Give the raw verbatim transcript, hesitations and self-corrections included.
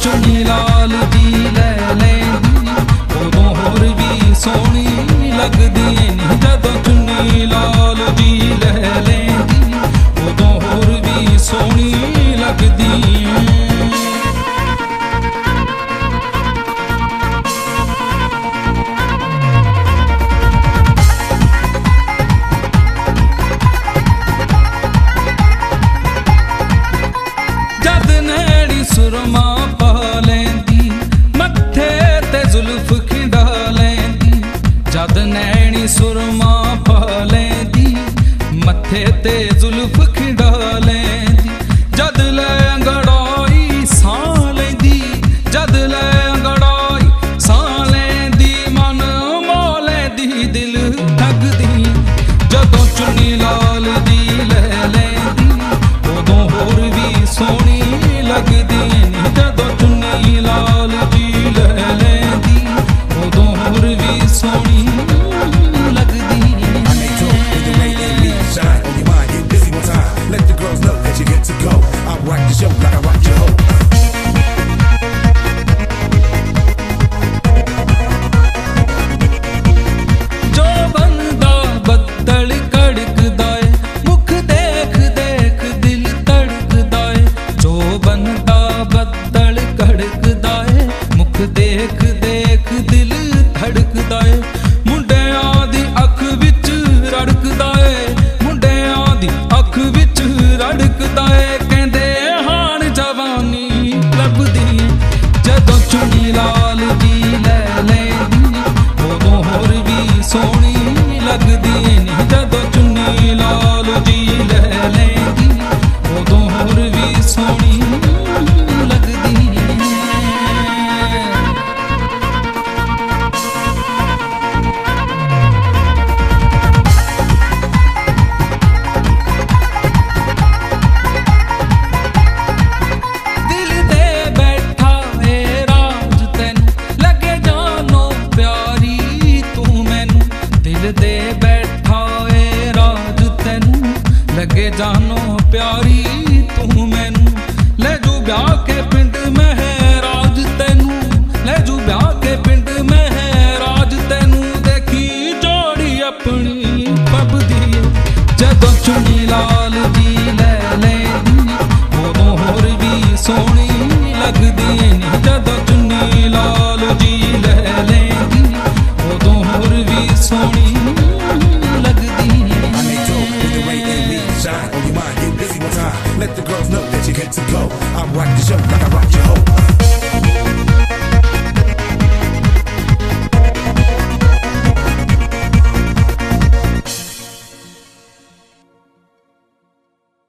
चुन्नी लाल दी लै लैंदी उदों होर भी सोहनी लगदी नी। जदों चुन्नी लाल दी लै लैंदी उदों होर भी सोहनी लगदी। सुरमा पा लैंदी मत्थे ते जुल्फ खिंडा लैंदी। जद नैनी सुरमा पा लैंदी मत्थे ते जुल्फ खिंडा लैंदी। जद लै अंगड़ाई सां लैंदी जद लै अंगड़ाई सां लैंदी मन मोह लैंदी दिल ठगदी। जदों चुन्नी लाल दी लै लैंदी उदों होर भी सोहनी लगदी। जदों चुन्नी लाल दी लै लैंदी उदों होर भी सोहनी लगदी। Let the girls know that you get to go. I rock the show like I rock your hoe. जो बंदा बदल कड़कदा है मुख देख देख दिल तड़कदा है। जो बंदा बदल कड़कदा है मुख देख देख दिल धड़कदा है। मुंडियां दी अख विच रड़कदा है मुंडियां दी अख विच रड़कदा है। कहंदे हाण जवानी लभदी जदों चुन्नी लाल दी लै लैंदी उदों होर भी सोहनी लगदी नी। जदों चुन्नी लाल दी लै लैंदी उदों होर भी सोहनी लगदी। दिल दे बैठा ए राज तैनू लगे जानो प्यारी तू मैनू। दिल दे बैठा ए राज तैनू लगे जानो प्यारी तू मैनू। ले जू ब्याह के पिंड महराज तैनू ले जू ब्याह के पिंड महराज तैनू। देखी जोड़ी अपनी पबदी जदों चुन्नी लाल दी लै लैंदी उदों होर भी सोहनी लगदी नी। जदों चुन्नी लाल दी लै लैंदी उदों होर भी सोहनी लगदी। Shine on your mind, get busy one time. Let the girls know that you get to go. I rock the show like I rock your hoe.